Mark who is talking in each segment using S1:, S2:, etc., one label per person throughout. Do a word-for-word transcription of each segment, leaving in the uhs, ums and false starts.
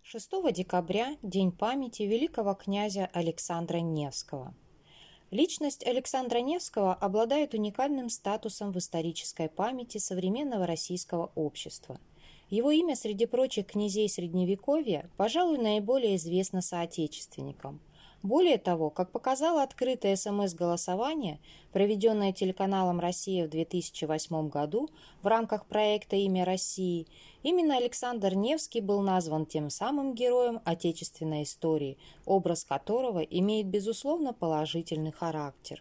S1: шестого декабря – День памяти великого князя Александра Невского. Личность Александра Невского обладает уникальным статусом в исторической памяти современного российского общества. Его имя среди прочих князей Средневековья, пожалуй, наиболее известно соотечественникам. Более того, как показало открытое эс эм эс-голосование, проведенное телеканалом «Россия» в две тысячи восьмом году в рамках проекта «Имя России», именно Александр Невский был назван тем самым героем отечественной истории, образ которого имеет, безусловно, положительный характер.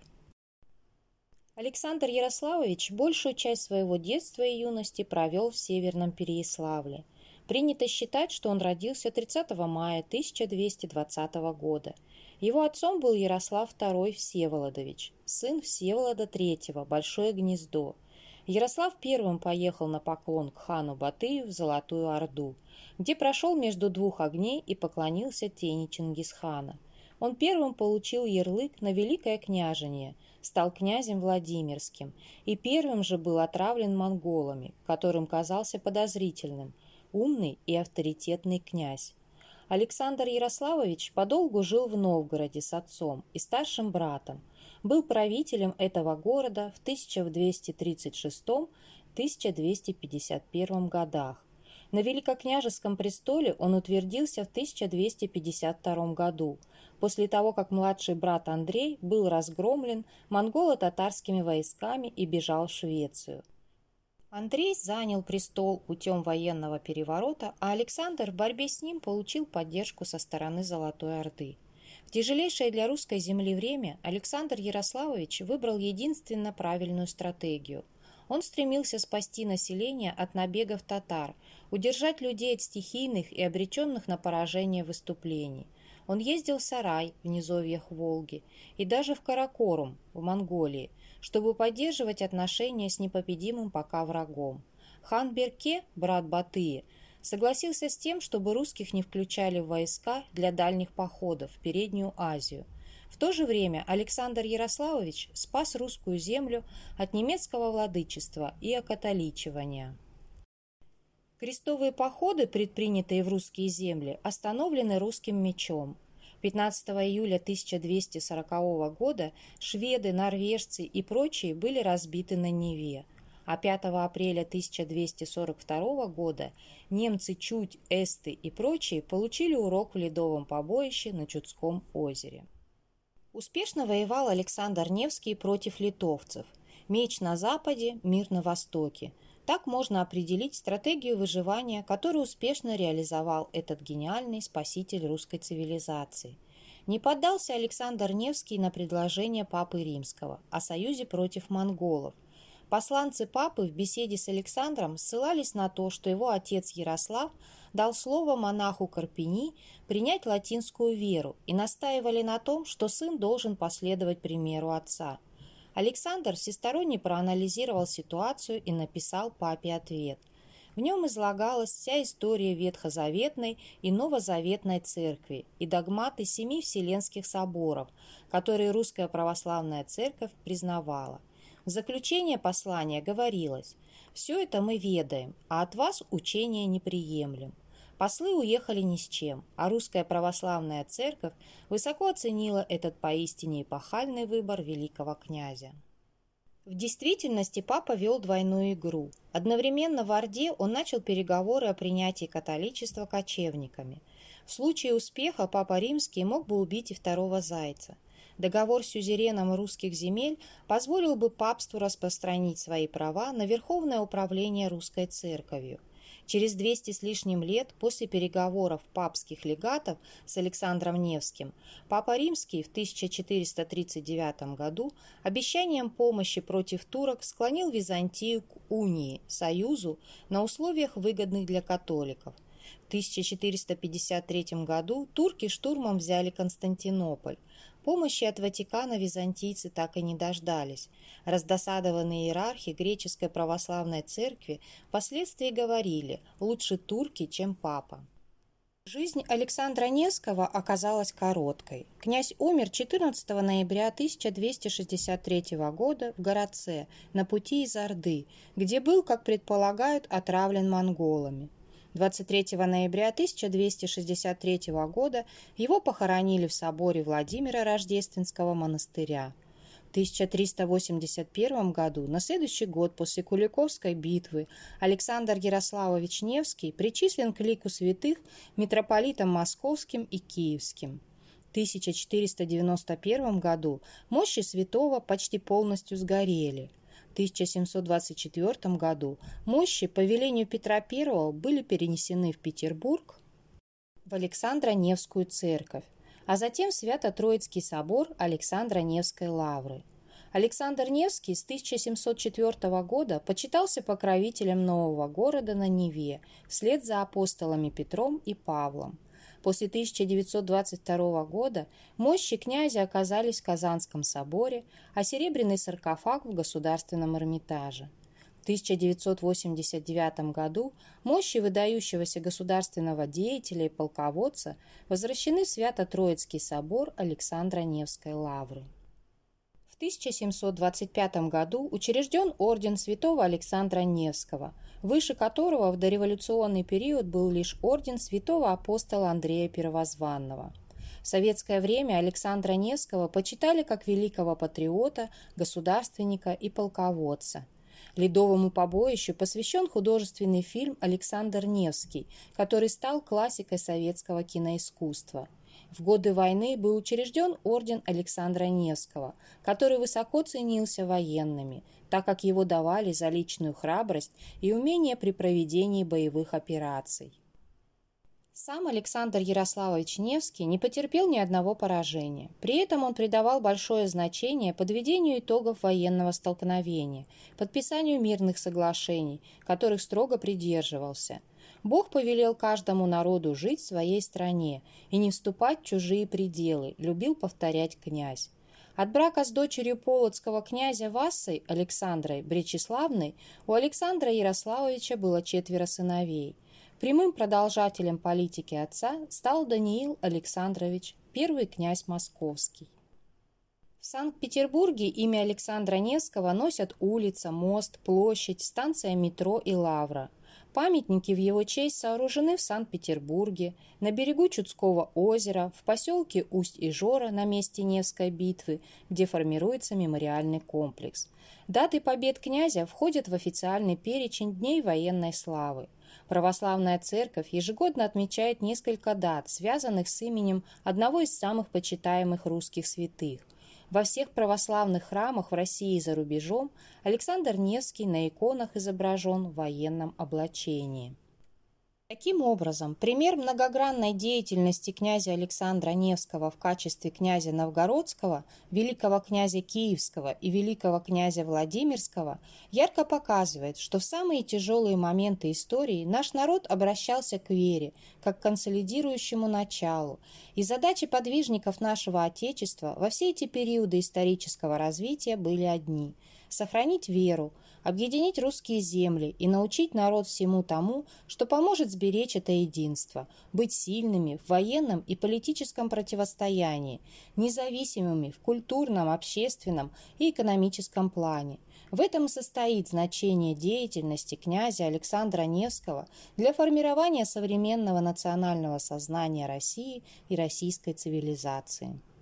S1: Александр Ярославович большую часть своего детства и юности провел в Северном Переяславле. Принято считать, что он родился тридцатого мая тысяча двести двадцатого года. Его отцом был Ярослав второй Всеволодович, сын Всеволода третьего, Большое Гнездо. Ярослав первым поехал на поклон к хану Батыю в Золотую Орду, где прошел между двух огней и поклонился тени Чингисхана. Он первым получил ярлык на Великое княжение, стал князем Владимирским и первым же был отравлен монголами, которым казался подозрительным, умный и авторитетный князь. Александр Ярославович подолгу жил в Новгороде с отцом и старшим братом, был правителем этого города в тысяча двести тридцать шестом — тысяча двести пятьдесят первом годах. На великокняжеском престоле он утвердился в тысяча двести пятьдесят втором году, после того, как младший брат Андрей был разгромлен монголо-татарскими войсками и бежал в Швецию. Андрей занял престол путем военного переворота, а Александр в борьбе с ним получил поддержку со стороны Золотой Орды. В тяжелейшее для русской земли время Александр Ярославович выбрал единственно правильную стратегию. Он стремился спасти население от набегов татар, удержать людей от стихийных и обреченных на поражение выступлений. Он ездил в Сарай в низовьях Волги и даже в Каракорум в Монголии, чтобы поддерживать отношения с непобедимым пока врагом. Хан Берке, брат Батыя, согласился с тем, чтобы русских не включали в войска для дальних походов в Переднюю Азию. В то же время Александр Ярославович спас русскую землю от немецкого владычества и окатоличивания. Крестовые походы, предпринятые в русские земли, остановлены русским мечом. пятнадцатого июля тысяча двести сорокового года шведы, норвежцы и прочие были разбиты на Неве, а пятого апреля тысяча двести сорок второго года немцы Чудь, эсты и прочие получили урок в ледовом побоище на Чудском озере. Успешно воевал Александр Невский против литовцев. Меч на западе, мир на востоке. Так можно определить стратегию выживания, которую успешно реализовал этот гениальный спаситель русской цивилизации. Не поддался Александр Невский на предложение Папы Римского о союзе против монголов. Посланцы Папы в беседе с Александром ссылались на то, что его отец Ярослав дал слово монаху Карпини принять латинскую веру и настаивали на том, что сын должен последовать примеру отца. Александр всесторонне проанализировал ситуацию и написал папе ответ. В нем излагалась вся история Ветхозаветной и Новозаветной церкви и догматы семи Вселенских соборов, которые Русская Православная Церковь признавала. В заключение послания говорилось: «Все это мы ведаем, а от вас учения не приемлем». Послы уехали ни с чем, а Русская Православная Церковь высоко оценила этот поистине эпохальный выбор великого князя. В действительности папа вел двойную игру. Одновременно в Орде он начал переговоры о принятии католичества кочевниками. В случае успеха папа Римский мог бы убить и второго зайца. Договор с сюзереном русских земель позволил бы папству распространить свои права на верховное управление русской церковью. Через двести с лишним лет после переговоров папских легатов с Александром Невским папа Римский в тысяча четыреста тридцать девятом году обещанием помощи против турок склонил Византию к унии, союзу, на условиях, выгодных для католиков. В тысяча четыреста пятьдесят третьем году турки штурмом взяли Константинополь. Помощи от Ватикана византийцы так и не дождались. Раздосадованные иерархи греческой православной церкви впоследствии говорили: лучше турки, чем папа. Жизнь Александра Невского оказалась короткой. Князь умер четырнадцатого ноября тысяча двести шестьдесят третьего года в Городце на пути из Орды, где был, как предполагают, отравлен монголами. двадцать третьего ноября тысяча двести шестьдесят третьего года его похоронили в соборе Владимира Рождественского монастыря. В тысяча триста восемьдесят первом году, на следующий год после Куликовской битвы, Александр Ярославович Невский причислен к лику святых митрополитам Московским и Киевским. В тысяча четыреста девяносто первом году мощи святого почти полностью сгорели. В тысяча семьсот двадцать четвёртом году мощи по велению Петра Первого были перенесены в Петербург, в Александро-Невскую церковь, а затем в Свято-Троицкий собор Александро-Невской лавры. Александр Невский с тысяча семьсот четвёртого года почитался покровителем нового города на Неве вслед за апостолами Петром и Павлом. После тысяча девятьсот двадцать второго года мощи князя оказались в Казанском соборе, а серебряный саркофаг в Государственном Эрмитаже. В тысяча девятьсот восемьдесят девятом году мощи выдающегося государственного деятеля и полководца возвращены в Свято-Троицкий собор Александро-Невской лавры. В тысяча семьсот двадцать пятом году учрежден орден святого Александра Невского, выше которого в дореволюционный период был лишь орден святого апостола Андрея Первозванного. В советское время Александра Невского почитали как великого патриота, государственника и полководца. Ледовому побоищу посвящен художественный фильм «Александр Невский», который стал классикой советского киноискусства. В годы войны был учрежден орден Александра Невского, который высоко ценился военными, так как его давали за личную храбрость и умение при проведении боевых операций. Сам Александр Ярославович Невский не потерпел ни одного поражения. При этом он придавал большое значение подведению итогов военного столкновения, подписанию мирных соглашений, которых строго придерживался. Бог повелел каждому народу жить в своей стране и не вступать в чужие пределы, любил повторять князь. От брака с дочерью полоцкого князя Вассой Александрой Бречеславной у Александра Ярославовича было четверо сыновей. Прямым продолжателем политики отца стал Даниил Александрович, первый князь московский. В Санкт-Петербурге имя Александра Невского носят улица, мост, площадь, станция метро и лавра. Памятники в его честь сооружены в Санкт-Петербурге, на берегу Чудского озера, в поселке Усть-Ижора на месте Невской битвы, где формируется мемориальный комплекс. Даты побед князя входят в официальный перечень Дней военной славы. Православная церковь ежегодно отмечает несколько дат, связанных с именем одного из самых почитаемых русских святых. Во всех православных храмах в России и за рубежом Александр Невский на иконах изображен в военном облачении. Таким образом, пример многогранной деятельности князя Александра Невского в качестве князя Новгородского, великого князя Киевского и великого князя Владимирского ярко показывает, что в самые тяжелые моменты истории наш народ обращался к вере, как к консолидирующему началу, и задачи подвижников нашего Отечества во все эти периоды исторического развития были одни – сохранить веру, объединить русские земли и научить народ всему тому, что поможет сберечь это единство, быть сильными в военном и политическом противостоянии, независимыми в культурном, общественном и экономическом плане. В этом и состоит значение деятельности князя Александра Невского для формирования современного национального сознания России и российской цивилизации.